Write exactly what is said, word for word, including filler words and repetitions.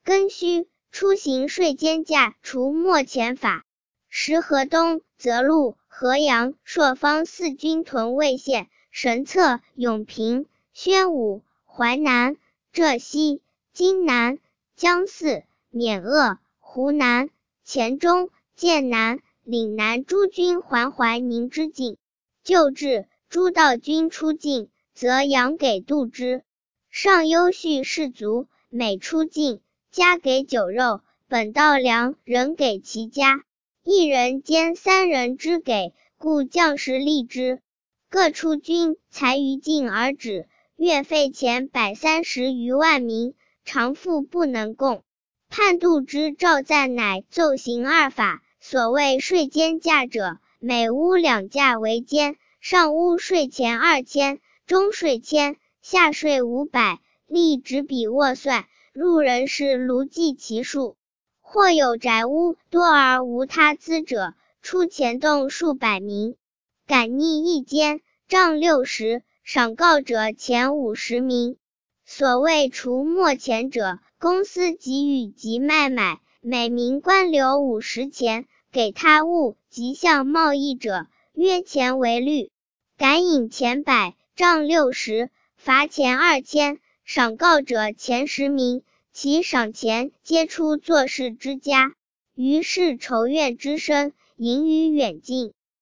庚戌，出行税兼价，除没钱法。时河东、泽路、河阳、朔方四军屯魏县，神策、永平、宣武、淮南、浙西、荆南、江泗、沔鄂、湖南、黔中、剑南、岭南诸军还淮宁之境。旧制，诸道军出境，则养给度之。上优恤士卒，每出境，加给酒肉，本道粮人给其家，一人兼三人之给，故将士利之。各出军，才于境而止，月费钱百三十余万民，常赋不能供。判度之赵赞乃奏行二法，所谓税兼价者，每屋两价为监，上屋税钱二千，中税千，下税五百，立执笔握算，入人是卢记其数。或有宅屋多而无他资者，出钱动数百民，敢逆一间，杖六十，赏告者钱五十名。所谓除没钱者，公司给予及卖买，每名官留五十钱，给他物及向贸易者，约钱为率。敢引钱百，杖六十，罚钱二千，赏告者钱十名，其赏钱皆出做事之家。于是仇怨之声，隐于远近。